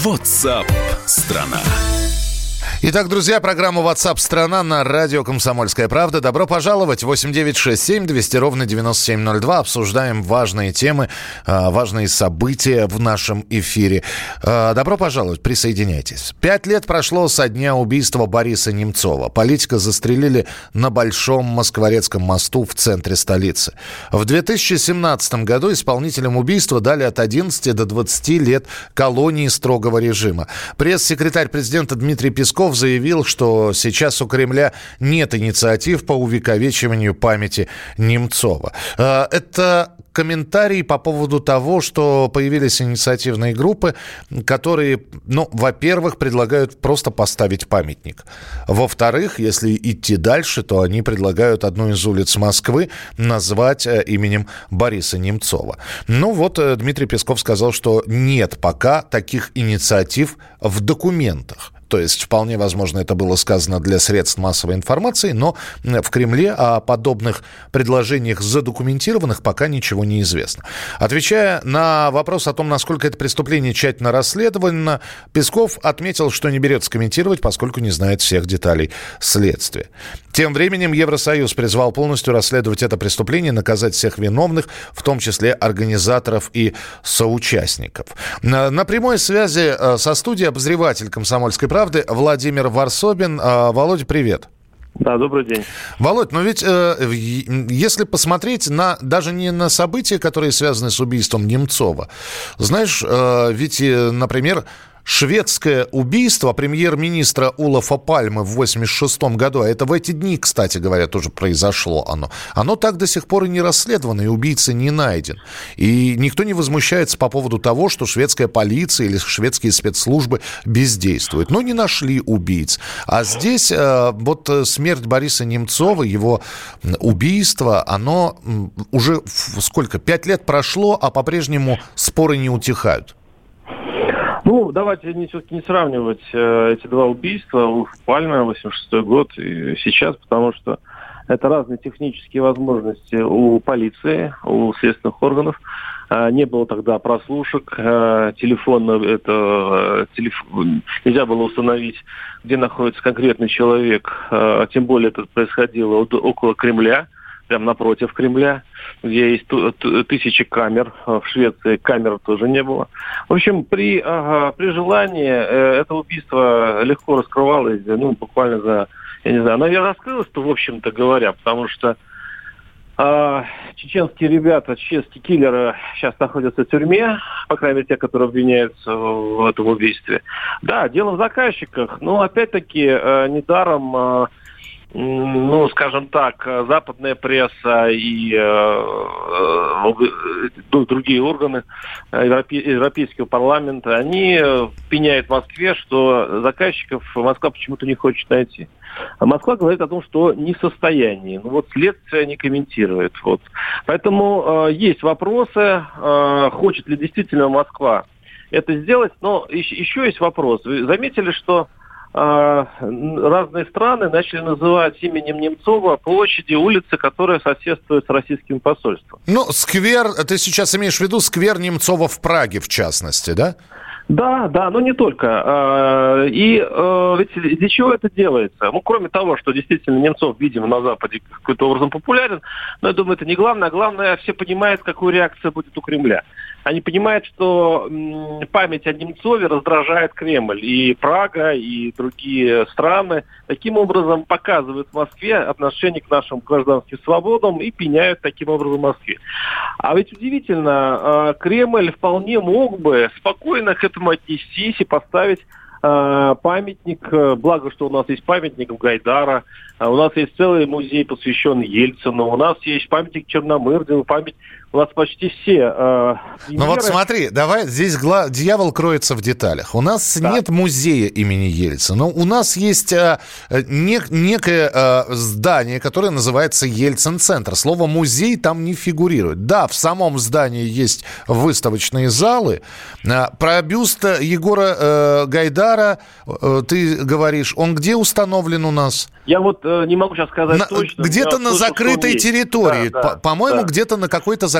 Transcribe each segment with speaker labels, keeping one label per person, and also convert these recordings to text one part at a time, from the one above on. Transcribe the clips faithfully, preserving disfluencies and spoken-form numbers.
Speaker 1: WhatsApp страна.
Speaker 2: Итак, друзья, программа WhatsApp страна на радио «Комсомольская правда». Добро пожаловать. восемь девятьсот шестьдесят семь двести ровно девяносто семь ноль два. Обсуждаем важные темы, важные события в нашем эфире. Добро пожаловать, присоединяйтесь. Пять лет прошло со дня убийства Бориса Немцова. Политика застрелили на Большом Москворецком мосту в центре столицы. В две тысячи семнадцатом году исполнителям убийства дали от одиннадцати до двадцати лет колонии строгого режима. Пресс-секретарь президента Дмитрий Песков заявил, что сейчас у Кремля нет инициатив по увековечиванию памяти Немцова. Это комментарий по поводу того, что появились инициативные группы, которые, ну, во-первых, предлагают просто поставить памятник. Во-вторых, если идти дальше, то они предлагают одну из улиц Москвы назвать именем Бориса Немцова. Ну вот, Дмитрий Песков сказал, что нет пока таких инициатив в документах. То есть, вполне возможно, это было сказано для средств массовой информации, но в Кремле о подобных предложениях задокументированных пока ничего не известно. Отвечая на вопрос о том, насколько это преступление тщательно расследовано, Песков отметил, что не берется комментировать, поскольку не знает всех деталей следствия. Тем временем Евросоюз призвал полностью расследовать это преступление, наказать всех виновных, в том числе организаторов и соучастников. На, на прямой связи со студией обозреватель «Комсомольской правды» Владимир Варсобин. Володя, привет.
Speaker 3: Да, добрый день.
Speaker 2: Володь, ну ведь э, если посмотреть на, даже не на события, которые связаны с убийством Немцова, знаешь, э, ведь, например, шведское убийство премьер-министра Олафа Пальмы в восемьдесят шестом году, а это в эти дни, кстати говоря, тоже произошло оно, оно так до сих пор и не расследовано, и убийца не найден. И никто не возмущается по поводу того, что шведская полиция или шведские спецслужбы бездействуют. Но не нашли убийц. А здесь э, вот смерть Бориса Немцова, его убийство, оно уже сколько, пять лет прошло, а по-прежнему споры не утихают.
Speaker 3: Ну, давайте не, все-таки не сравнивать э, эти два убийства, у Пальмы, восемьдесят шестой год и сейчас, потому что это разные технические возможности у полиции, у следственных органов. Э, не было тогда прослушек, э, телефонно это, э, телеф... нельзя было установить, где находится конкретный человек, э, тем более это происходило около Кремля, прямо напротив Кремля, где есть тысячи камер. В Швеции камер тоже не было. В общем, при, ага, при желании э, это убийство легко раскрывалось, ну, буквально за, я не знаю, наверное, раскрылось-то, в общем-то говоря, потому что э, чеченские ребята, чеченские киллеры сейчас находятся в тюрьме, по крайней мере, те, которые обвиняются в этом убийстве. Да, дело в заказчиках, но, опять-таки, э, недаром... Э, Ну, скажем так, западная пресса и э, э, другие органы Европе, Европейского парламента, они пеняют Москве, что заказчиков Москва почему-то не хочет найти. А Москва говорит о том, что не в состоянии. Ну вот следствие не комментирует. Вот. Поэтому э, есть вопросы, э, хочет ли действительно Москва это сделать. Но еще, еще есть вопрос. Вы заметили, что разные страны начали называть именем Немцова площади, улицы, которые соседствуют с российским посольством.
Speaker 2: Ну, сквер, ты сейчас имеешь в виду сквер Немцова в Праге, в частности, да?
Speaker 3: Да, да, но не только. И ведь для чего это делается? Ну, кроме того, что действительно Немцов, видимо, на Западе каким-то образом популярен, но я думаю, это не главное. Главное, все понимают, какую реакцию будет у Кремля. Они понимают, что память о Немцове раздражает Кремль. И Прага, и другие страны таким образом показывают в Москве отношение к нашим гражданским свободам и пеняют таким образом Москве. А ведь удивительно, Кремль вполне мог бы спокойно к этому отнестись и поставить памятник, благо, что у нас есть памятник Гайдара, у нас есть целый музей, посвященный Ельцину, у нас есть памятник Черномырдину, память, у нас почти все э,
Speaker 2: Ну вот смотри, давай, здесь гла... дьявол кроется в деталях. У нас да. нет музея имени Ельцина, но у нас есть э, нек- некое э, здание, которое называется Ельцин-центр. Слово «музей» там не фигурирует. Да, в самом здании есть выставочные залы. Э, про бюст Егора э, Гайдара э, ты говоришь, он где установлен у нас?
Speaker 3: Я вот э, не могу сейчас сказать
Speaker 2: на,
Speaker 3: точно.
Speaker 2: Где-то на закрытой территории. Да, да, По- по-моему, да. где-то на какой-то закрытой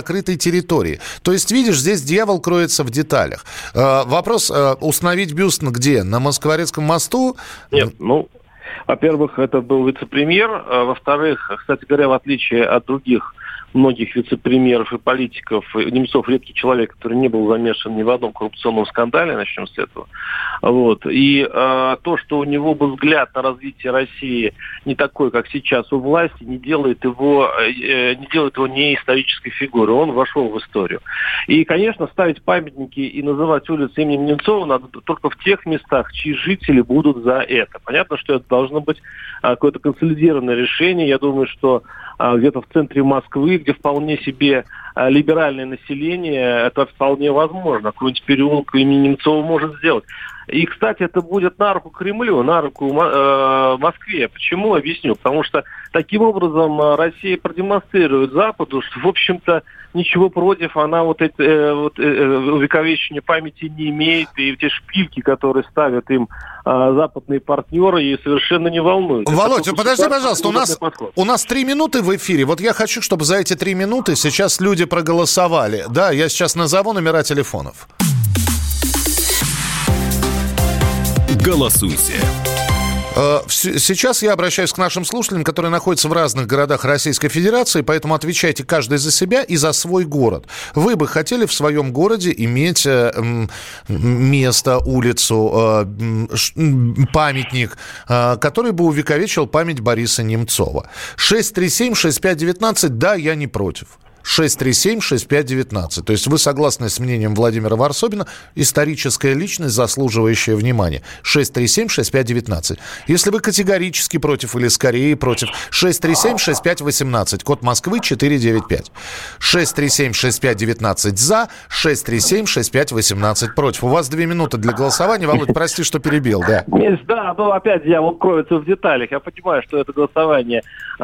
Speaker 2: закрытой территории. То есть, видишь, здесь дьявол кроется в деталях. Э, вопрос, э, установить бюст где? На Москворецком мосту?
Speaker 3: Нет, ну, во-первых, это был вице-премьер. Во-вторых, кстати говоря, в отличие от других многих вице-премьеров и политиков, Немцов редкий человек, который не был замешан ни в одном коррупционном скандале, начнем с этого. Вот. И э, то, что у него был взгляд на развитие России не такой, как сейчас у власти, не делает его, э, не делает его не исторической фигурой. Он вошел в историю. И, конечно, ставить памятники и называть улицы именем Немцова надо только в тех местах, чьи жители будут за это. Понятно, что это должно быть э, какое-то консолидированное решение. Я думаю, что э, где-то в центре Москвы, где вполне себе э, либеральное население, это вполне возможно. Какой-нибудь переулок имени Немцова может сделать. И, кстати, это будет на руку Кремлю, на руку э, Москве. Почему? Объясню. Потому что таким образом Россия продемонстрирует Западу, что, в общем-то, ничего против она вот это э, вот, э, увековечения памяти не имеет. И те шпильки, которые ставят им э, западные партнеры, ее совершенно не волнуют.
Speaker 2: Володь, подожди, пожалуйста, у нас, у нас три минуты в эфире. Вот я хочу, чтобы за эти три минуты сейчас люди проголосовали. Да, я сейчас назову номера телефонов.
Speaker 1: Голосуйте.
Speaker 2: Сейчас я обращаюсь к нашим слушателям, которые находятся в разных городах Российской Федерации, поэтому отвечайте каждый за себя и за свой город. Вы бы хотели в своем городе иметь место, улицу, памятник, который бы увековечил память Бориса Немцова? шесть три семь шесть пять девятнадцать, да, я не против. шесть три семь шесть пять девятнадцать. То есть вы согласны с мнением Владимира Варсобина, историческая личность, заслуживающая внимания. шесть три семь шесть пять девятнадцать. Если вы категорически против или скорее против, шесть три семь шесть пять восемнадцать. Код Москвы четыреста девяносто пять. шесть три семь шесть пять девятнадцать за, шесть три семь шесть пять восемнадцать против. У вас две минуты для голосования. Володь, прости, что перебил, да.
Speaker 3: Да, ну опять дьявол кроется в деталях. Я понимаю, что это голосование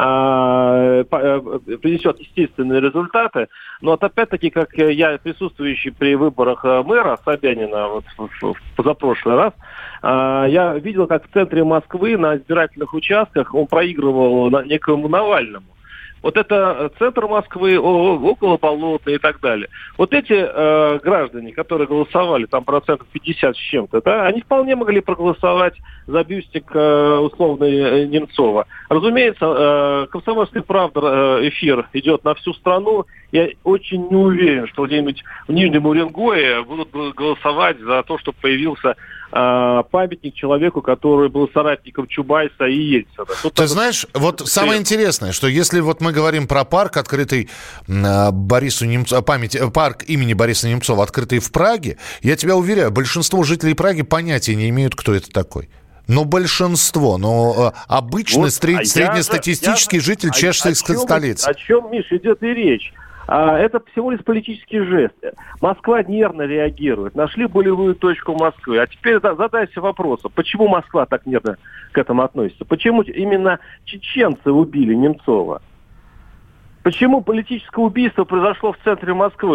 Speaker 3: а, принесет естественный результат. Но вот опять-таки, как я, присутствующий при выборах мэра Собянина вот, в, в позапрошлый раз, э, я видел, как в центре Москвы на избирательных участках он проигрывал на, некому Навальному. Вот это центр Москвы, около Болотной и так далее. Вот эти э, граждане, которые голосовали, там процентов пятьдесят с чем-то, да, они вполне могли проголосовать за бюстик э, условный э, Немцова. Разумеется, э, «Комсомольская правда» э, эфир идет на всю страну. Я очень не уверен, что где-нибудь в Нижнем Уренгое будут голосовать за то, чтобы появился э, памятник человеку, который был соратником Чубайса и Ельцина. Тут
Speaker 2: Ты знаешь, вот самое интересное, что если вот мы говорим про парк, открытый э, Борису Немцову, память, парк имени Бориса Немцова, открытый в Праге, я тебя уверяю, большинство жителей Праги понятия не имеют, кто это такой. Но большинство, но э, обычный вот, сред... а среднестатистический я, житель чешской столицы.
Speaker 3: О чем, Миш, идет и речь? А, это всего лишь политический жест. Москва нервно реагирует. Нашли болевую точку Москвы. А теперь задайся вопросом, почему Москва так нервно к этому относится? Почему именно чеченцы убили Немцова? Почему политическое убийство произошло в центре Москвы?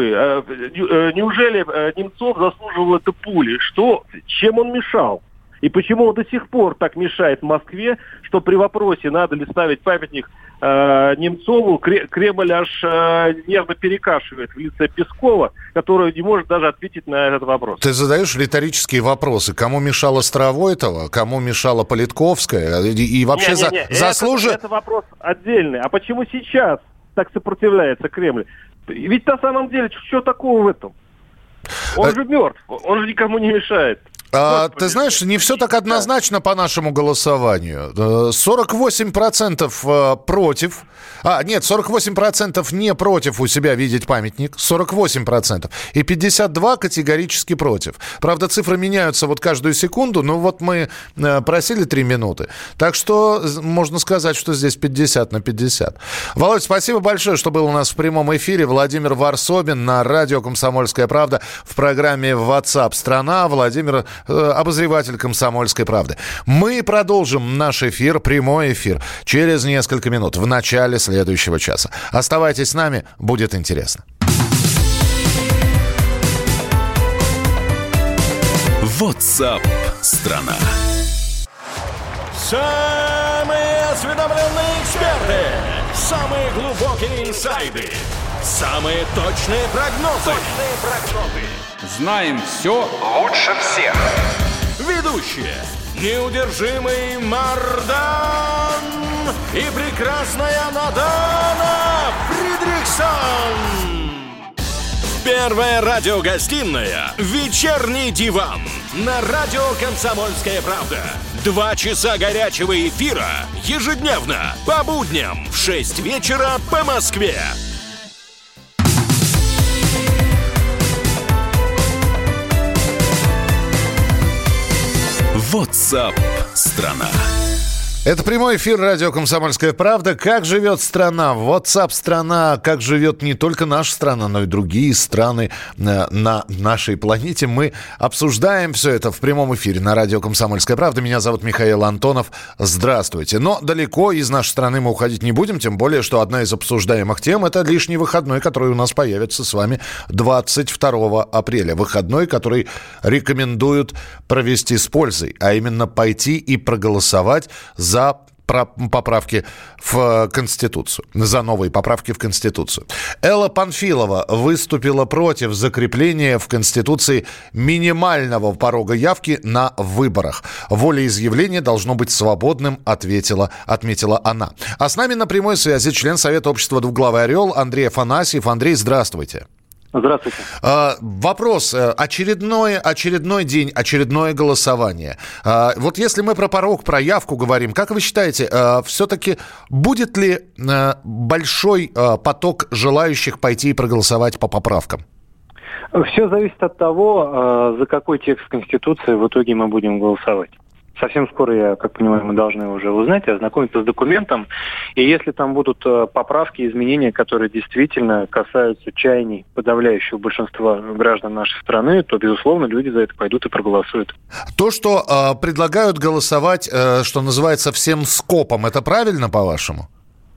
Speaker 3: Неужели Немцов заслуживал этой пули? Что, чем он мешал? И почему он до сих пор так мешает Москве, что при вопросе, надо ли ставить памятник э, Немцову, Кремль аж э, нервно перекашивает в лице Пескова, который не может даже ответить на этот вопрос.
Speaker 2: Ты задаешь риторические вопросы. Кому мешала Старовойтова, кому мешала Политковская? И, и вообще не, не, не. за, заслужи...
Speaker 3: это, это вопрос отдельный. А почему сейчас так сопротивляется Кремль? Ведь на самом деле, что такого в этом? Он а... же мертв, он же никому не мешает.
Speaker 2: А, ты знаешь, не все так однозначно по нашему голосованию. сорок восемь процентов против. А, нет, сорок восемь процентов не против у себя видеть памятник. сорок восемь процентов. И пятьдесят два процента категорически против. Правда, цифры меняются вот каждую секунду, но вот мы просили три минуты. Так что можно сказать, что здесь пятьдесят на пятьдесят. Володь, спасибо большое, что был у нас в прямом эфире. Владимир Варсобин на радио «Комсомольская правда» в программе WhatsApp страна. Владимир, обозреватель «Комсомольской правды». Мы продолжим наш эфир, прямой эфир, через несколько минут, в начале следующего часа. Оставайтесь с нами, будет интересно.
Speaker 1: WhatsApp страна.
Speaker 4: Самые осведомленные эксперты, самые глубокие инсайды,
Speaker 1: Самые точные прогнозы.
Speaker 4: Точные прогнозы.
Speaker 5: Знаем все
Speaker 4: лучше всех.
Speaker 1: Ведущие: неудержимый Мардан и прекрасная Надана Фридрихсон. Первая радиогостинная «Вечерний диван» на радио «Комсомольская правда». Два часа горячего эфира ежедневно по будням в шесть вечера по Москве. WhatsApp страна.
Speaker 2: Это прямой эфир радио «Комсомольская правда». Как живет страна? WhatsApp страна. Как живет не только наша страна, но и другие страны на нашей планете. Мы обсуждаем все это в прямом эфире на радио «Комсомольская правда». Меня зовут Михаил Антонов. Здравствуйте. Но далеко из нашей страны мы уходить не будем, тем более, что одна из обсуждаемых тем – это лишний выходной, который у нас появится с вами двадцать второго апреля. Выходной, который рекомендуют провести с пользой, а именно пойти и проголосовать за за поправки в Конституцию, за новые поправки в Конституцию. Элла Панфилова выступила против закрепления в Конституции минимального порога явки на выборах. Волеизъявление должно быть свободным, ответила, отметила она. А с нами на прямой связи член Совета общества «Двуглавый орел» Андрей Афанасьев. Андрей, здравствуйте.
Speaker 3: Здравствуйте.
Speaker 2: А, вопрос. Очередной, очередной день, очередное голосование. А, вот если мы про порог, про явку говорим, как вы считаете, а, все-таки будет ли а, большой а, поток желающих пойти и проголосовать по поправкам?
Speaker 3: Все зависит от того, за какой текст Конституции в итоге мы будем голосовать. Совсем скоро, я, как понимаю, мы должны уже узнать, ознакомиться с документом. И если там будут поправки, изменения, которые действительно касаются чаяний подавляющего большинства граждан нашей страны, то, безусловно, люди за это пойдут и проголосуют.
Speaker 2: То, что э, предлагают голосовать, э, что называется, всем скопом, это правильно, по-вашему?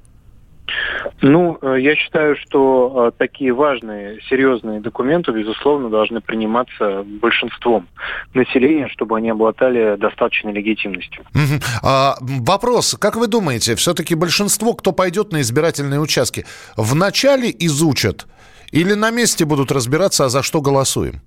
Speaker 3: Ну, я считаю, что такие важные, серьезные документы, безусловно, должны приниматься большинством населения, чтобы они обладали достаточной легитимностью.
Speaker 2: Uh-huh. А, вопрос, как вы думаете, все-таки большинство, кто пойдет на избирательные участки, вначале изучат или на месте будут разбираться, а за что голосуем?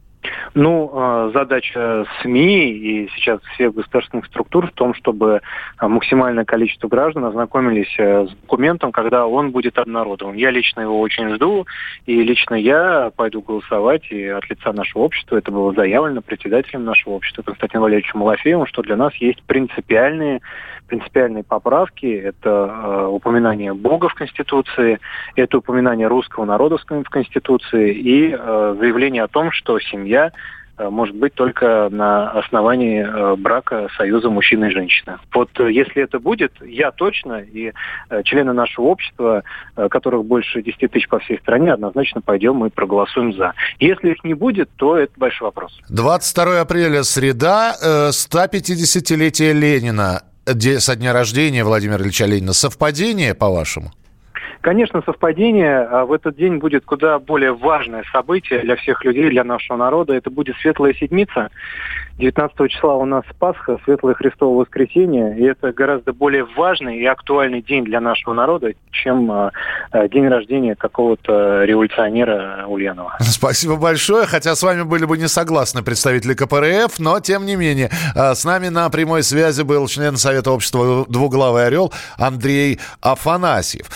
Speaker 3: Ну, задача СМИ и сейчас всех государственных структур в том, чтобы максимальное количество граждан ознакомились с документом, когда он будет обнародован. Я лично его очень жду, и лично я пойду голосовать и от лица нашего общества. Это было заявлено председателем нашего общества Константином Валерьевичем Малафеевым, что для нас есть принципиальные, принципиальные поправки. Это э, упоминание Бога в Конституции, это упоминание русского народа в Конституции и э, заявление о том, что семья может быть только на основании брака, союза мужчины и женщины. Вот если это будет, я точно и члены нашего общества, которых больше десять тысяч по всей стране, однозначно пойдем и проголосуем за. Если их не будет, то это большой вопрос.
Speaker 2: двадцать второго апреля, среда, сто пятидесятилетие Ленина, со дня рождения Владимира Ильича Ленина. Совпадение, по-вашему?
Speaker 3: Конечно, совпадение. В этот день будет куда более важное событие для всех людей, для нашего народа. Это будет Светлая Седмица. девятнадцатого числа у нас Пасха, Светлое Христово Воскресенье. И это гораздо более важный и актуальный день для нашего народа, чем э, день рождения какого-то революционера Ульянова.
Speaker 2: Спасибо большое. Хотя с вами были бы не согласны представители ка пэ эр эф, но тем не менее. С нами на прямой связи был член Совета общества «Двуглавый орел» Андрей Афанасьев.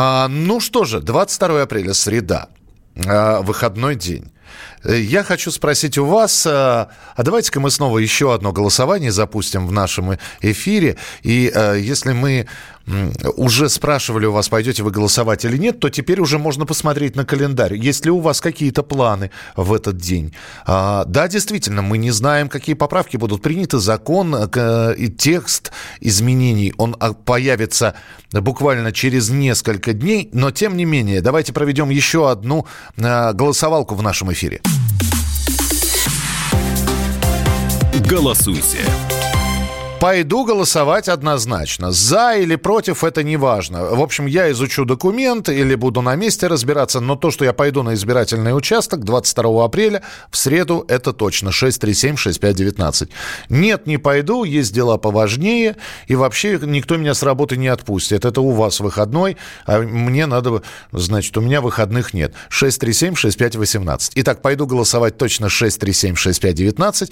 Speaker 2: Ну что же, двадцать второго апреля, среда, выходной день. Я хочу спросить у вас, а давайте-ка мы снова еще одно голосование запустим в нашем эфире. И если мы уже спрашивали у вас, пойдете вы голосовать или нет, то теперь уже можно посмотреть на календарь. Есть ли у вас какие-то планы в этот день? Да, действительно, мы не знаем, какие поправки будут приняты. Закон и текст изменений, он появится буквально через несколько дней. Но, тем не менее, давайте проведем еще одну голосовалку в нашем эфире.
Speaker 1: Голосуйте.
Speaker 2: Пойду голосовать однозначно. За или против — это не важно. В общем, я изучу документ или буду на месте разбираться, но то, что я пойду на избирательный участок двадцать второго апреля, в среду, это точно. шесть три семь шесть пять один девять. Нет, не пойду, есть дела поважнее, и вообще никто меня с работы не отпустит. Это у вас выходной, а мне надо, значит, у меня выходных нет. шесть три семь шесть пять один восемь. Итак, пойду голосовать точно шесть три семь шесть пять один девять.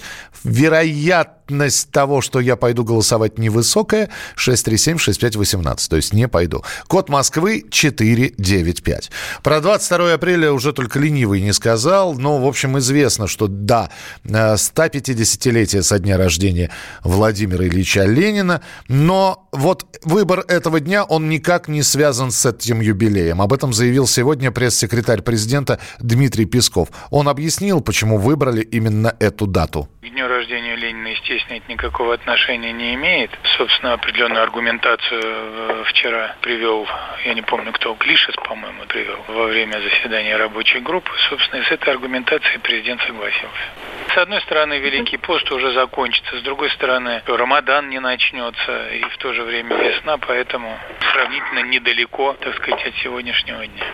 Speaker 2: Вероятность того, что я пойду голосовать, невысокая. шесть три семь шесть пять один восемь. То есть не пойду. Код Москвы четыре девять пять. Про двадцать второго апреля уже только ленивый не сказал. Но, в общем, известно, что да, сто пятидесятилетие со дня рождения Владимира Ильича Ленина. Но вот выбор этого дня, он никак не связан с этим юбилеем. Об этом заявил сегодня пресс-секретарь президента Дмитрий Песков. Он объяснил, почему выбрали именно эту дату.
Speaker 5: К дню рождения Ленина, естественно, это никакого отношения не имеет. Собственно, определенную аргументацию вчера привел, я не помню кто, Глишес, по-моему, привел во время заседания рабочей группы. Собственно, и с этой аргументацией президент согласился. С одной стороны, Великий пост уже закончится, с другой стороны, Рамадан не начнется, и в то же время весна, поэтому сравнительно недалеко, так сказать, от сегодняшнего дня.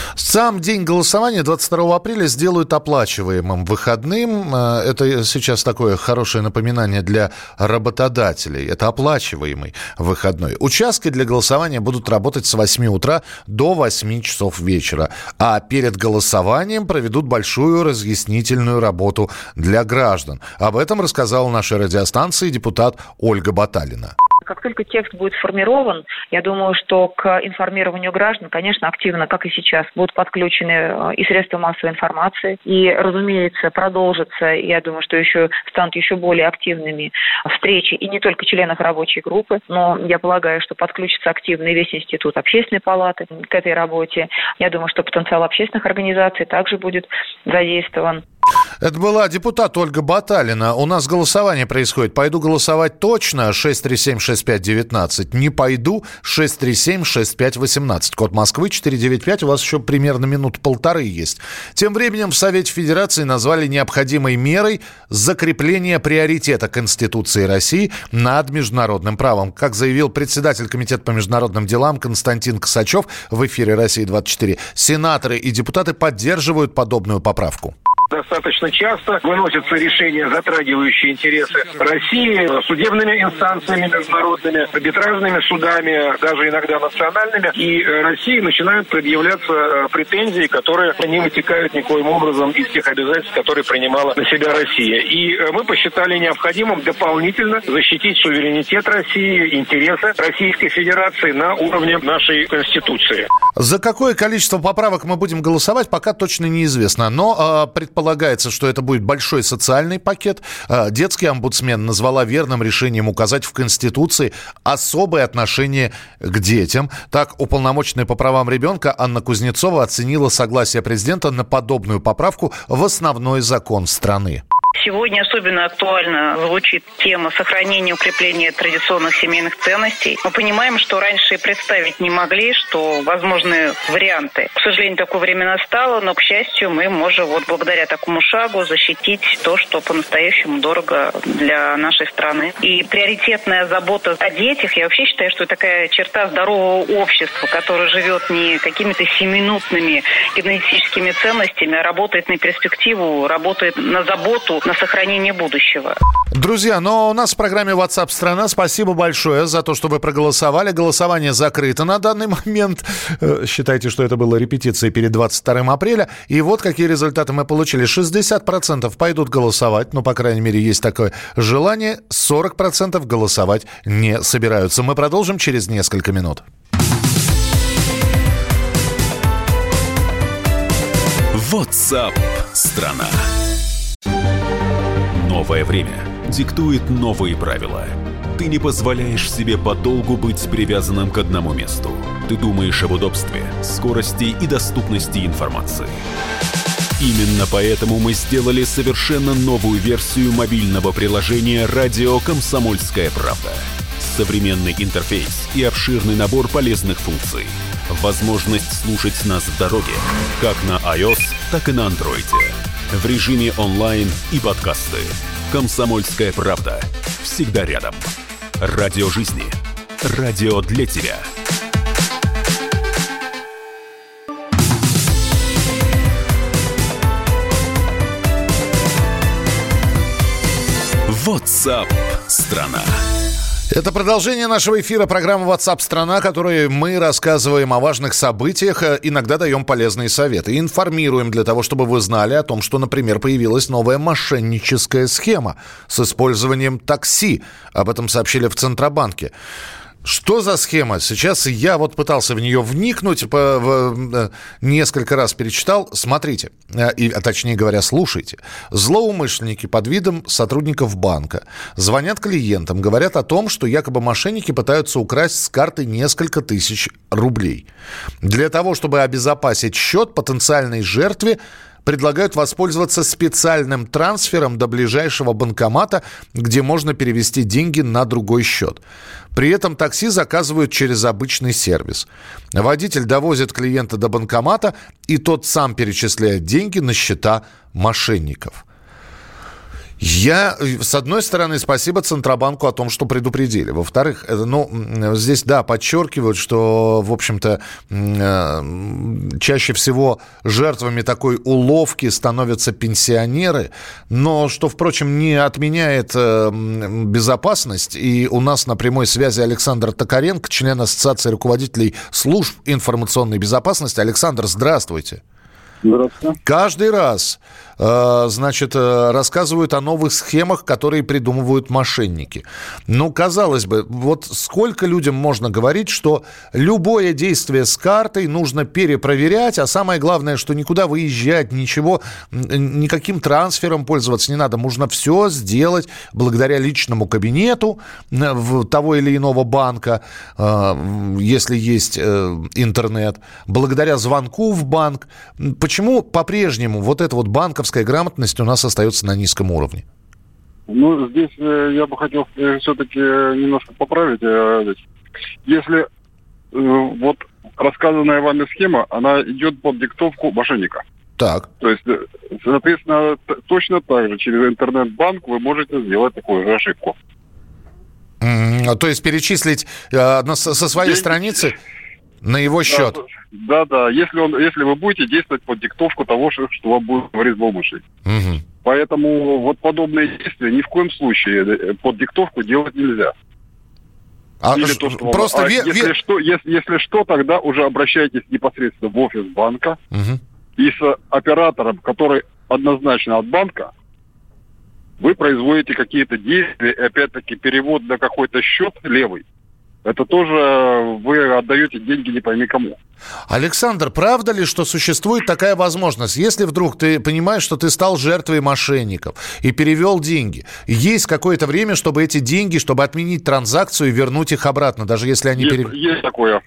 Speaker 2: Сам день голосования двадцать второго апреля сделают оплачиваемым выходным. Это сейчас такое хорошее напоминание для работодателей. Это оплачиваемый выходной. Участки для голосования будут работать с восьми утра до восьми часов вечера. А перед голосованием проведут большую разъяснительную работу для граждан. Об этом рассказала нашей радиостанции депутат Ольга Баталина.
Speaker 6: Как только текст будет сформирован, я думаю, что к информированию граждан, конечно, активно, как и сейчас, будут подключены и средства массовой информации. И, разумеется, продолжится, я думаю, что еще станут еще более активными встречи, и не только членов рабочей группы, но я полагаю, что подключится активно и весь институт общественной палаты к этой работе. Я думаю, что потенциал общественных организаций также будет задействован.
Speaker 2: Это была депутат Ольга Баталина. У нас голосование происходит. Пойду голосовать точно. шесть три семь шесть пять один девять. Не пойду. шесть три семь шесть пять один восемь. Код Москвы четыре девять пять. У вас еще примерно минут полторы есть. Тем временем в Совете Федерации назвали необходимой мерой закрепление приоритета Конституции России над международным правом. Как заявил председатель Комитета по международным делам Константин Косачев в эфире «Россия двадцать четыре», сенаторы и депутаты поддерживают подобную поправку.
Speaker 7: Достаточно часто выносятся решения, затрагивающие интересы России, судебными инстанциями международными, арбитражными судами, даже иногда национальными. И России начинают предъявляться претензии, которые не вытекают никоим образом из тех обязательств, которые принимала на себя Россия. И мы посчитали необходимым дополнительно защитить суверенитет России, интересы Российской Федерации на уровне нашей Конституции.
Speaker 2: За какое количество поправок мы будем голосовать, пока точно неизвестно. Но э, предполагается, что это будет большой социальный пакет. Э, детский омбудсмен назвала верным решением указать в Конституции особое отношение к детям. Так, уполномоченная по правам ребенка Анна Кузнецова оценила согласие президента на подобную поправку в основной закон страны.
Speaker 6: Сегодня особенно актуально звучит тема сохранения и укрепления традиционных семейных ценностей. Мы понимаем, что раньше и представить не могли, что возможны варианты. К сожалению, такое время настало, но, к счастью, мы можем вот благодаря такому шагу защитить то, что по-настоящему дорого для нашей страны. И приоритетная забота о детях, я вообще считаю, что это такая черта здорового общества, которое живет не какими-то семиминутными генетическими ценностями, а работает на перспективу, работает на заботу, на сохранение будущего.
Speaker 2: Друзья, но у нас в программе WhatsApp страна. Спасибо большое за то, что вы проголосовали. Голосование закрыто на данный момент. Считайте, что это была репетиция перед двадцать вторым апреля. И вот какие результаты мы получили. шестьдесят процентов пойдут голосовать. Ну, по крайней мере, есть такое желание. сорок процентов голосовать не собираются. Мы продолжим через несколько минут.
Speaker 1: WhatsApp страна. Новое время диктует новые правила. Ты не позволяешь себе подолгу быть привязанным к одному месту. Ты думаешь об удобстве, скорости и доступности информации. Именно поэтому мы сделали совершенно новую версию мобильного приложения «Радио Комсомольская правда». Современный интерфейс и обширный набор полезных функций. Возможность слушать нас в дороге, как на iOS, так и на Android. В режиме онлайн и подкасты. «Комсомольская правда». Всегда рядом. Радио жизни. Радио для тебя. WhatsApp страна.
Speaker 2: Это продолжение нашего эфира программы WhatsApp страна, в которой мы рассказываем о важных событиях, иногда даем полезные советы. Информируем для того, чтобы вы знали о том, что, например, появилась новая мошенническая схема с использованием такси. Об этом сообщили в Центробанке. Что за схема? Сейчас я вот пытался в нее вникнуть, по, в, несколько раз перечитал. Смотрите, и, а точнее говоря, слушайте. Злоумышленники под видом сотрудников банка звонят клиентам, говорят о том, что якобы мошенники пытаются украсть с карты несколько тысяч рублей. Для того, чтобы обезопасить счет, потенциальной жертве предлагают воспользоваться специальным трансфером до ближайшего банкомата, где можно перевести деньги на другой счет. При этом такси заказывают через обычный сервис. Водитель довозит клиента до банкомата, и тот сам перечисляет деньги на счета мошенников. Я, с одной стороны, спасибо Центробанку о том, что предупредили. Во-вторых, ну, здесь, да, подчеркивают, что, в общем-то, чаще всего жертвами такой уловки становятся пенсионеры, но что, впрочем, не отменяет безопасность. И у нас на прямой связи Александр Токаренко, член Ассоциации руководителей служб информационной безопасности. Александр, здравствуйте.
Speaker 8: Здравствуйте.
Speaker 2: Каждый раз, э, значит, э, рассказывают о новых схемах, которые придумывают мошенники. Ну, казалось бы, вот сколько людям можно говорить, что любое действие с картой нужно перепроверять, а самое главное, что никуда выезжать, ничего, никаким трансфером пользоваться не надо. Можно все сделать благодаря личному кабинету того или иного банка, э, если есть э, интернет, благодаря звонку в банк. Почему по-прежнему вот эта вот банковская грамотность у нас остается на низком уровне?
Speaker 8: Ну, здесь э, я бы хотел э, все-таки немножко поправить. Э, если э, вот рассказанная вами схема, она идет под диктовку мошенника. Так. То есть, э, соответственно, т- точно так же через интернет-банк вы можете сделать такую же ошибку.
Speaker 2: Mm-hmm. То есть перечислить э, на, со своей Деньги. страницы на его счет?
Speaker 8: Да, да. Если, он, если вы будете действовать под диктовку того, что вам будет говорить злоумышленник. Угу. Поэтому вот подобные действия ни в коем случае под диктовку делать нельзя.
Speaker 2: А Или ш- то, что просто вам... ве-
Speaker 8: если, ве- что, если, если что, тогда уже обращайтесь непосредственно в офис банка угу. и с оператором, который однозначно от банка, вы производите какие-то действия, и опять-таки перевод на какой-то счет левый. Это тоже вы отдаете деньги не пойми кому.
Speaker 2: Александр, правда ли, что существует такая возможность? Если вдруг ты понимаешь, что ты стал жертвой мошенников и перевел деньги, есть какое-то время, чтобы эти деньги, чтобы отменить транзакцию и вернуть их обратно, даже если они...
Speaker 8: Есть,
Speaker 2: перев...
Speaker 8: есть такое.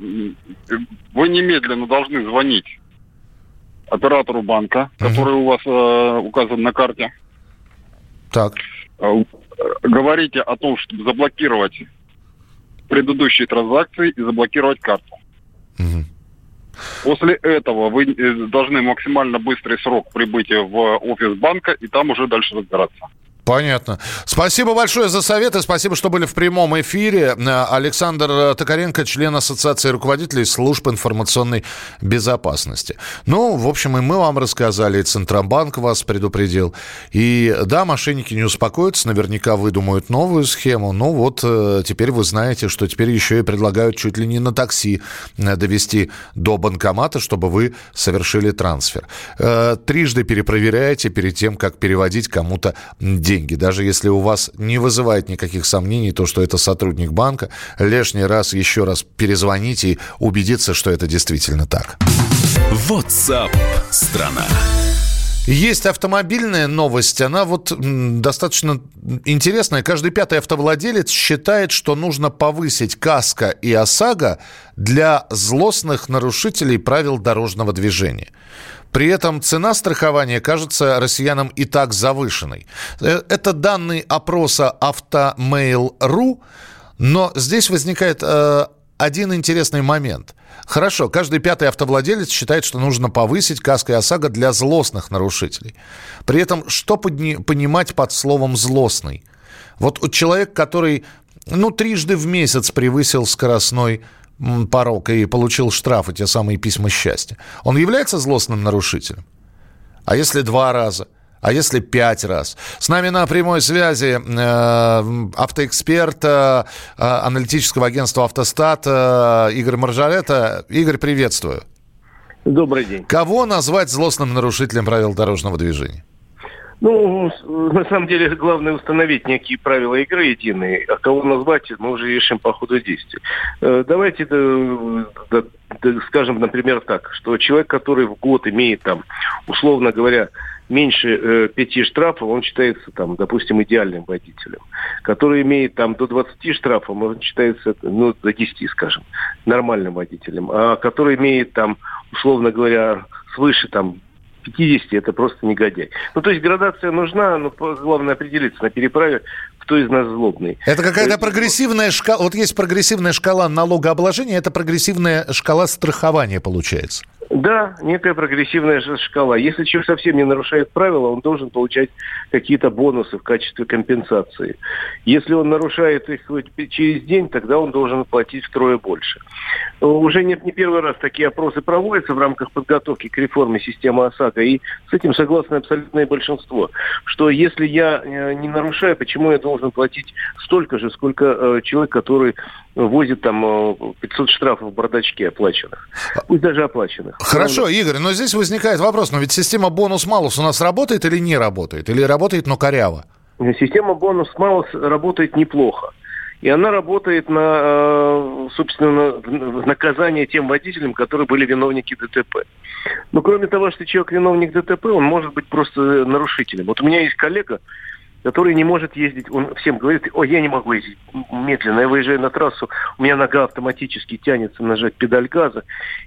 Speaker 8: Вы немедленно должны звонить оператору банка, uh-huh. который у вас э, указан на карте.
Speaker 2: Так.
Speaker 8: Говорите о том, чтобы заблокировать предыдущие транзакции и заблокировать карту. Угу. После этого вы должны максимально быстрый срок прибытия в офис банка и там уже дальше разбираться.
Speaker 2: Понятно. Спасибо большое за советы. Спасибо, что были в прямом эфире. Александр Токаренко, член Ассоциации руководителей служб информационной безопасности. Ну, в общем, и мы вам рассказали, и Центробанк вас предупредил. И да, мошенники не успокоятся, наверняка выдумают новую схему. Ну вот, теперь вы знаете, что теперь еще и предлагают чуть ли не на такси довести до банкомата, чтобы вы совершили трансфер. Трижды перепроверяйте перед тем, как переводить кому-то деньги. Деньги. Даже если у вас не вызывает никаких сомнений то, что это сотрудник банка, лишний раз, еще раз перезвоните и убедиться, что это действительно так.
Speaker 1: WhatsApp страна.
Speaker 2: Есть автомобильная новость, она вот м, достаточно интересная. Каждый пятый автовладелец считает, что нужно повысить каско и ОСАГО для злостных нарушителей правил дорожного движения. При этом цена страхования кажется россиянам и так завышенной. Это данные опроса Автомейл точка ру, но здесь возникает э, один интересный момент. Хорошо, каждый пятый автовладелец считает, что нужно повысить каско и ОСАГО для злостных нарушителей. При этом что подни- понимать под словом «злостный»? Вот человек, который ну, трижды в месяц превысил скоростной порог и получил штрафы, те самые письма счастья, он является злостным нарушителем? А если два раза? А если пять раз? С нами на прямой связи э, автоэксперт э, аналитического агентства «Автостат» э, Игорь Маржаретта. Игорь, приветствую.
Speaker 3: Добрый день.
Speaker 2: Кого назвать злостным нарушителем правил дорожного движения?
Speaker 3: Ну, на самом деле, главное установить некие правила игры единые, а кого назвать, мы уже решим по ходу действий. Давайте да, да, да, скажем, например, так, что человек, который в год имеет, там, условно говоря, меньше э, пяти штрафов, он считается, там, допустим, идеальным водителем. Который имеет там до двадцати штрафов, он считается, ну, до десяти, скажем, нормальным водителем. А который имеет там, условно говоря, свыше там пятидесяти, это просто негодяй. Ну, то есть градация нужна, но главное определиться на переправе, кто из нас злобный.
Speaker 2: Это какая-то прогрессивная шкала, вот есть прогрессивная шкала налогообложения, это прогрессивная шкала страхования получается.
Speaker 3: Да, некая прогрессивная шкала. Если человек совсем не нарушает правила, он должен получать какие-то бонусы в качестве компенсации. Если он нарушает их через день, тогда он должен платить втрое больше. Уже нет, не первый раз такие опросы проводятся в рамках подготовки к реформе системы ОСАГО, и с этим согласно абсолютное большинство, что если я не нарушаю, почему я должен платить столько же, сколько человек, который возит там пятьсот штрафов в бардачке оплаченных, пусть даже оплаченных.
Speaker 2: Хорошо, Игорь, но здесь возникает вопрос, но ведь система бонус-малус у нас работает или не работает? Или работает, но коряво?
Speaker 3: Система бонус-малус работает неплохо. И она работает на, собственно, в наказание тем водителям, которые были виновники ДТП. Но кроме того, что человек виновник ДТП, он может быть просто нарушителем. Вот у меня есть коллега, который не может ездить, он всем говорит: ой, я не могу ездить медленно, я выезжаю на трассу, у меня нога автоматически тянется нажать педаль газа,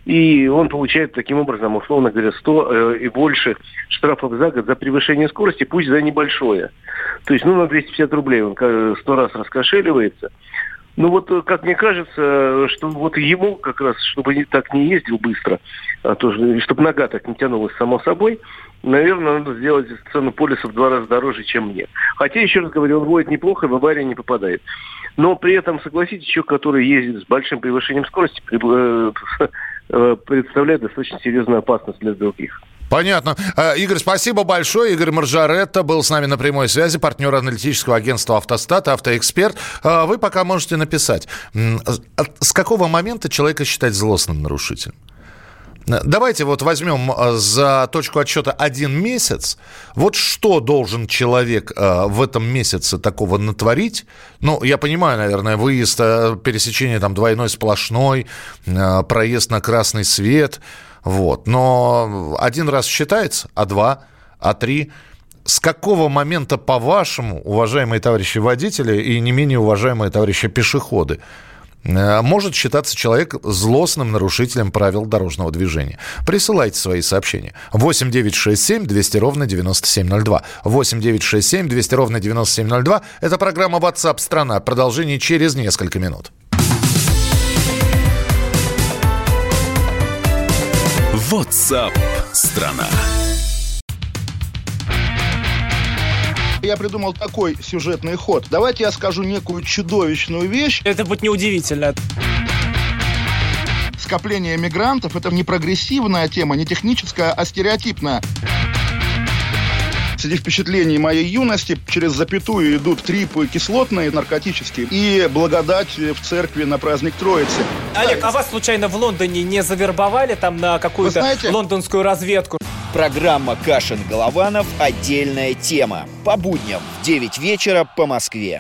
Speaker 3: и он получает таким образом, условно говоря, сто э, и больше штрафов за год за превышение скорости, пусть за небольшое. То есть, ну, на двести пятьдесят рублей он сто раз раскошеливается. Ну вот, как мне кажется, что вот ему как раз, чтобы не, так не ездил быстро, а то, чтобы нога так не тянулась само собой, наверное, надо сделать цену полиса в два раза дороже, чем мне. Хотя, еще раз говорю, он водит неплохо, в аварию не попадает. Но при этом, согласитесь, человек, который ездит с большим превышением скорости, представляет достаточно серьезную опасность для других.
Speaker 2: Понятно. Игорь, спасибо большое. Игорь Маржаретта был с нами на прямой связи, партнер аналитического агентства «Автостат», автоэксперт. Вы пока можете написать, с какого момента человека считать злостным нарушителем? Давайте вот возьмем за точку отсчета один месяц. Вот что должен человек в этом месяце такого натворить? Ну, я понимаю, наверное, выезд, пересечение там двойной сплошной, проезд на красный свет. Вот. Но один раз считается, а два, а три. С какого момента, по-вашему, уважаемые товарищи водители и не менее уважаемые товарищи пешеходы, может считаться человек злостным нарушителем правил дорожного движения? Присылайте свои сообщения. восемь девятьсот шестьдесят семь двести ровно девяносто семь ноль два. восемь девятьсот шестьдесят семь двести ровно девяносто семь ноль два. Это программа WhatsApp страна. Продолжение через несколько минут.
Speaker 1: WhatsApp страна.
Speaker 9: Я придумал такой сюжетный ход. Давайте я скажу некую чудовищную вещь.
Speaker 10: Это будет неудивительно.
Speaker 9: Скопление мигрантов – это не прогрессивная тема, не техническая, а стереотипная. Среди впечатлений моей юности через запятую идут трипы кислотные, наркотические, и благодать в церкви на праздник Троицы.
Speaker 10: Олег, а вас случайно в Лондоне не завербовали там на какую-то знаете, лондонскую разведку?
Speaker 11: Программа «Кашин-Голованов. Отдельная тема». По будням в девять вечера по Москве.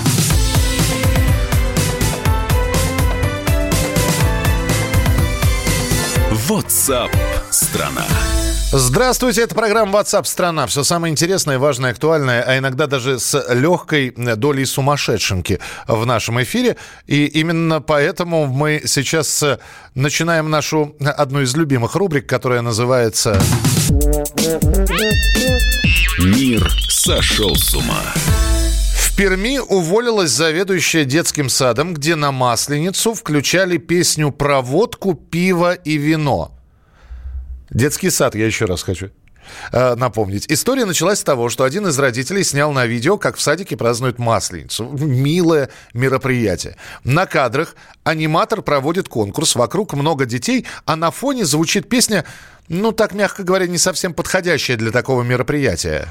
Speaker 1: WhatsApp страна.
Speaker 2: Здравствуйте, это программа WhatsApp страна. Все самое интересное, важное, актуальное, а иногда даже с легкой долей сумасшедшенки в нашем эфире. И именно поэтому мы сейчас начинаем нашу одну из любимых рубрик, которая называется
Speaker 1: «Мир сошел с ума».
Speaker 2: В Перми уволилась заведующая детским садом, где на Масленицу включали песню про водку, пиво и вино. Детский сад, я еще раз хочу. э, напомнить. История началась с того, что один из родителей снял на видео, как в садике празднуют Масленицу. Милое мероприятие. На кадрах аниматор проводит конкурс, вокруг много детей, а на фоне звучит песня, ну, так, мягко говоря, не совсем подходящая для такого мероприятия.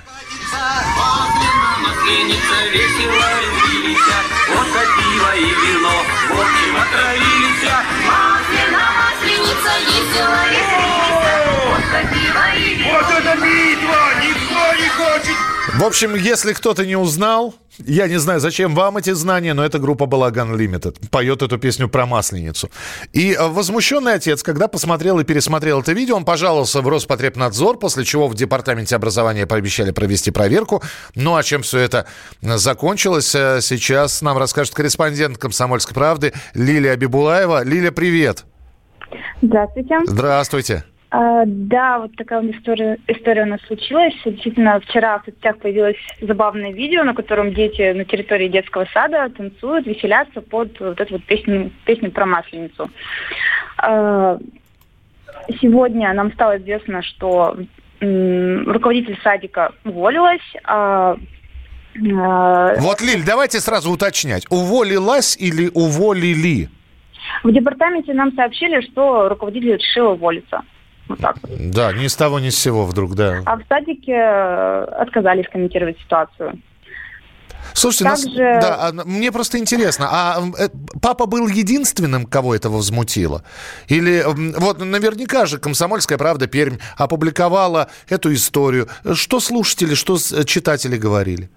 Speaker 4: Вот это битва! Никто не хочет!
Speaker 2: В общем, если кто-то не узнал, я не знаю, зачем вам эти знания, но эта группа Балаган Лимитед поет эту песню про Масленицу. И возмущенный отец, когда посмотрел и пересмотрел это видео, он пожаловался в Роспотребнадзор, после чего в Департаменте образования пообещали провести проверку. Ну, а чем все это закончилось, сейчас нам расскажет корреспондент «Комсомольской правды» Лилия Абибулаева. Лиля, привет!
Speaker 12: Здравствуйте.
Speaker 2: Здравствуйте.
Speaker 12: А, да, вот такая вот история, история у нас случилась. Действительно, вчера в соцсетях появилось забавное видео, на котором дети на территории детского сада танцуют, веселятся под вот эту вот песню, песню про Масленицу. А, сегодня нам стало известно, что м, руководитель садика уволилась. А, а...
Speaker 2: Вот, Лиль, давайте сразу уточнять. Уволилась или уволили?
Speaker 12: В департаменте нам сообщили, что руководитель решил уволиться. Вот так вот.
Speaker 2: Да, ни с того, ни с сего вдруг, да.
Speaker 12: А в садике отказались комментировать ситуацию.
Speaker 2: Слушайте,
Speaker 12: Также...
Speaker 2: нас, да, мне просто интересно, а папа был единственным, кого этого возмутило? Или вот наверняка же «Комсомольская правда» Пермь опубликовала эту историю. Что слушатели, что читатели говорили?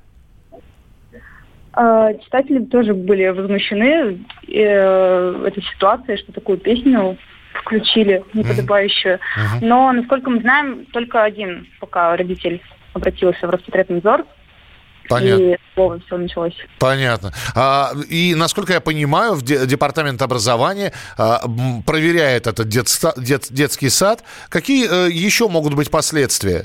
Speaker 12: Читатели тоже были возмущены э, этой ситуацией, что такую песню включили неподобающую. Mm-hmm. Но, насколько мы знаем, только один пока родитель обратился в Роспотребнадзор.
Speaker 2: Понятно.
Speaker 12: И слово все началось.
Speaker 2: Понятно. А, и, насколько я понимаю, в де- Департамент образования а, проверяет этот дет- дет- детский сад. Какие а, еще могут быть последствия?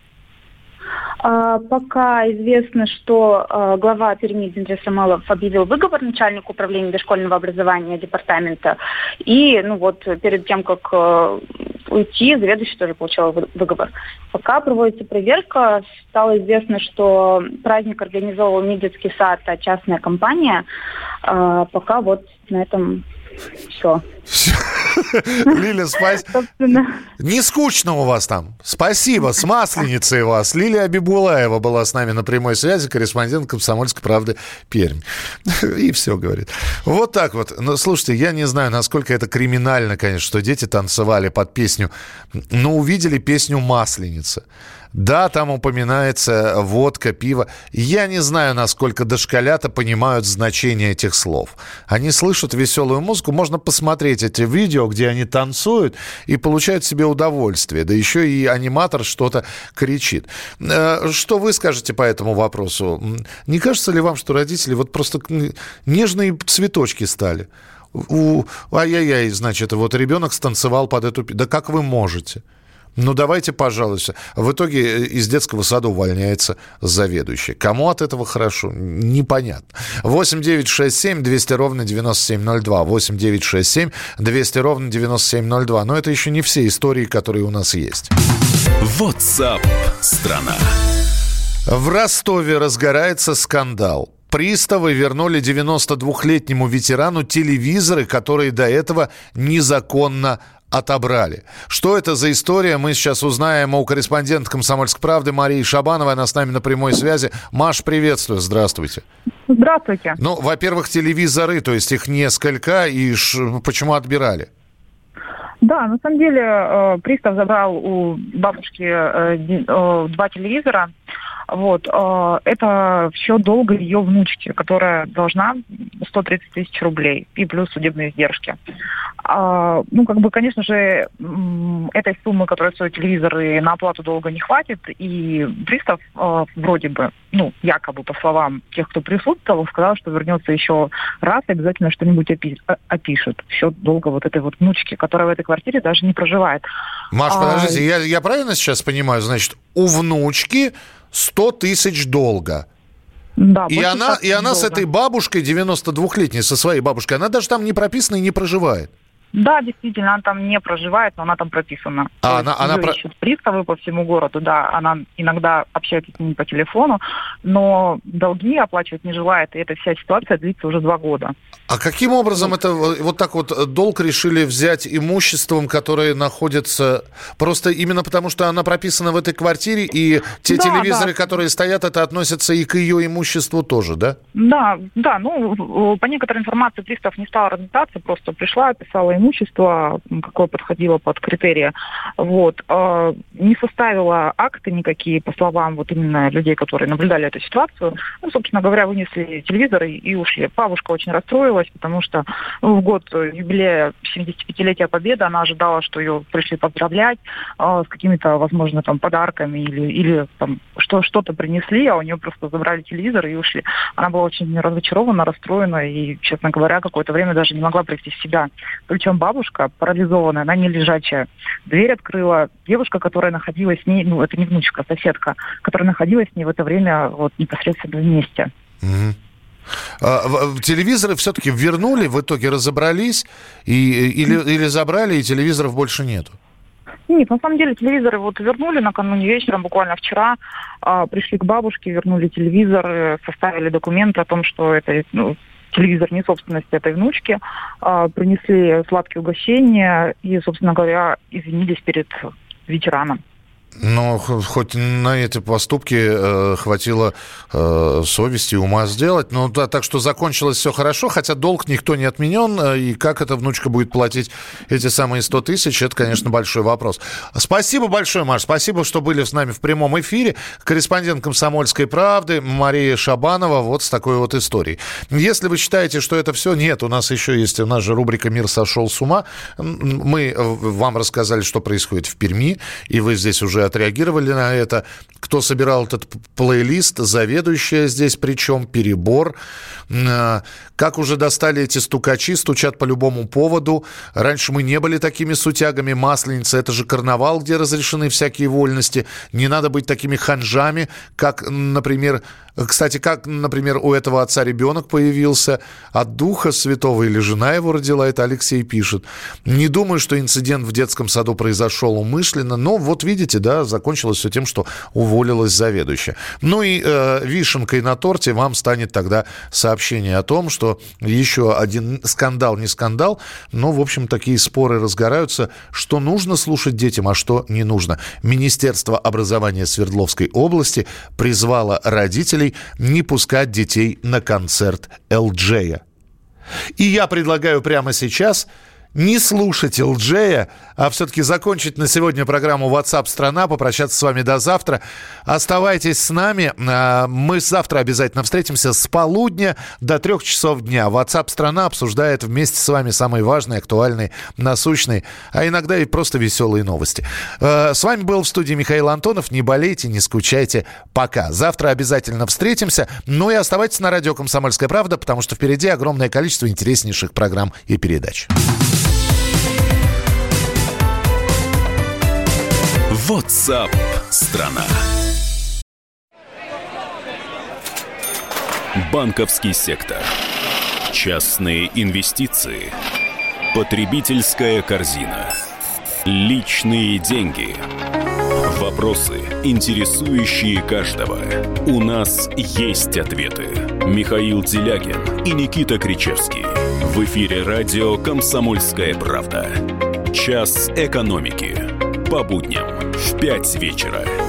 Speaker 12: А, пока известно, что а, глава Перми Дмитрий Самойлов объявил выговор начальнику управления дошкольного образования департамента. И, ну вот, перед тем, как а, уйти, заведующий тоже получил выговор. Пока проводится проверка, стало известно, что праздник организовывал не детский сад, а частная компания. А, пока вот на этом все.
Speaker 2: Лиля, спасибо. Не скучно у вас там. Спасибо. С Масленицей вас. Лилия Абибулаева была с нами на прямой связи, корреспондент «Комсомольской правды» Пермь. И все, говорит. Вот так вот. Но слушайте, я не знаю, насколько это криминально, конечно, что дети танцевали под песню, но увидели песню «Масленица». Да, там упоминается водка, пиво. Я не знаю, насколько дошколята понимают значение этих слов. Они слышат веселую музыку. Можно посмотреть эти видео, где они танцуют и получают себе удовольствие. Да еще и аниматор что-то кричит. Что вы скажете по этому вопросу? Не кажется ли вам, что родители вот просто нежные цветочки стали? У, ай-яй-яй, значит, вот ребенок станцевал под эту... Да как вы можете? Ну, давайте, пожалуйста. В итоге из детского сада увольняется заведующий. Кому от этого хорошо? Непонятно. восемь девятьсот шестьдесят семь двести ровно девяносто семь ноль два. восемь девятьсот шестьдесят семь двести ровно девяносто семь ноль два. Но это еще не все истории, которые у нас есть.
Speaker 1: WhatsApp страна.
Speaker 2: В Ростове разгорается скандал. Приставы вернули девяностодвухлетнему ветерану телевизоры, которые до этого незаконно отобрали. Что это за история, мы сейчас узнаем у корреспондента «Комсомольской правды» Марии Шабановой. Она с нами на прямой связи. Маш, приветствую. Здравствуйте.
Speaker 13: Здравствуйте.
Speaker 2: Ну, во-первых, телевизоры, то есть их несколько, и ш... почему отбирали?
Speaker 13: Да, на самом деле э, пристав забрал у бабушки э, э, два телевизора. Вот, э, это все долго ее внучки, которая должна сто тридцать тысяч рублей и плюс судебные издержки. А, ну, как бы, конечно же, этой суммы, которая стоит телевизор, и на оплату долга не хватит. И пристав э, вроде бы, ну, якобы, по словам тех, кто присутствовал, сказал, что вернется еще раз и обязательно что-нибудь опи- опишет. Все долго вот этой вот внучки, которая в этой квартире даже не проживает.
Speaker 2: Маш,
Speaker 13: а...
Speaker 2: подождите, я, я правильно сейчас понимаю? Значит, у внучки сто тысяч долга.
Speaker 13: Да,
Speaker 2: и она, и она с этой бабушкой, девяностодвухлетней, со своей бабушкой, она даже там не прописана и не проживает.
Speaker 13: Да, действительно, она там не проживает, но она там прописана.
Speaker 2: А, она, она про...
Speaker 13: ищут приставы по всему городу, да. Она иногда общается с ними по телефону, но долги оплачивать не желает, и эта вся ситуация длится уже два года.
Speaker 2: А каким образом это вот так вот долг решили взять имуществом, которое находится... Просто именно потому, что она прописана в этой квартире, и те да, телевизоры, да. которые стоят, это относятся и к ее имуществу тоже, да?
Speaker 13: Да, да. Ну, по некоторой информации пристав не стала разбираться, просто пришла, описала имущество, какое подходило под критерии. Вот. Не составила акты никакие, по словам вот именно людей, которые наблюдали эту ситуацию. Ну, собственно говоря, вынесли телевизор и, и ушли. Бабушка очень расстроилась, потому что ну, в год юбилея семидесятипятилетия Победы она ожидала, что ее пришли поздравлять э, с какими-то, возможно, там подарками или, или там, что, что-то принесли, а у нее просто забрали телевизор и ушли. Она была очень разочарована, расстроена и, честно говоря, какое-то время даже не могла прийти в себя. Причем бабушка парализованная, она не лежачая. Дверь открыла девушка, которая находилась с ней, ну, это не внучка, соседка, которая находилась с ней в это время вот непосредственно вместе.
Speaker 2: Mm-hmm. А, телевизоры все-таки вернули, в итоге разобрались, и, или, или забрали, и телевизоров больше нету?
Speaker 13: Нет, на самом деле телевизоры вот вернули накануне вечером, буквально вчера, а, пришли к бабушке, вернули телевизор, составили документы о том, что это... Ну, телевизор не собственность этой внучки, а, принесли сладкие угощения и, собственно говоря, извинились перед ветераном.
Speaker 2: Ну, хоть на эти поступки э, хватило э, совести и ума сделать. Ну, да, так что закончилось все хорошо, хотя долг никто не отменен. Э, и как эта внучка будет платить эти самые сто тысяч, это, конечно, большой вопрос. Спасибо большое, Маш. Спасибо, что были с нами в прямом эфире. Корреспондент «Комсомольской правды» Мария Шабанова вот с такой вот историей. Если вы считаете, что это все, нет, у нас еще есть, у нас же рубрика «Мир сошел с ума». Мы вам рассказали, что происходит в Перми, и вы здесь уже отреагировали на это. Кто собирал этот плейлист, заведующая здесь, причем перебор. Как уже достали эти стукачи, стучат по любому поводу. Раньше мы не были такими сутягами. Масленица – это же карнавал, где разрешены всякие вольности. Не надо быть такими ханжами, как, например... Кстати, как, например, у этого отца ребенок появился от Духа Святого или жена его родила, это Алексей пишет. Не думаю, что инцидент в детском саду произошел умышленно, но вот видите, да, закончилось все тем, что уволилась заведующая. Ну и э, вишенкой на торте вам станет тогда сообщение о том, что еще один скандал, не скандал, но, в общем, такие споры разгораются, что нужно слушать детям, а что не нужно. Министерство образования Свердловской области призвало родителей не пускать детей на концерт Элджея. И я предлагаю прямо сейчас не слушать Элджея, а все-таки закончить на сегодня программу WhatsApp страна, попрощаться с вами до завтра. Оставайтесь с нами. Мы завтра обязательно встретимся с полудня до трех часов дня. WhatsApp страна обсуждает вместе с вами самые важные, актуальные, насущные, а иногда и просто веселые новости. С вами был в студии Михаил Антонов. Не болейте, не скучайте. Пока. Завтра обязательно встретимся. Ну и оставайтесь на радио «Комсомольская правда», потому что впереди огромное количество интереснейших программ и передач.
Speaker 1: WhatsApp страна. Банковский сектор. Частные инвестиции. Потребительская корзина. Личные деньги. Вопросы, интересующие каждого. У нас есть ответы. Михаил Делягин и Никита Кричевский. В эфире радио «Комсомольская правда». Час экономики. По будням в пять вечера.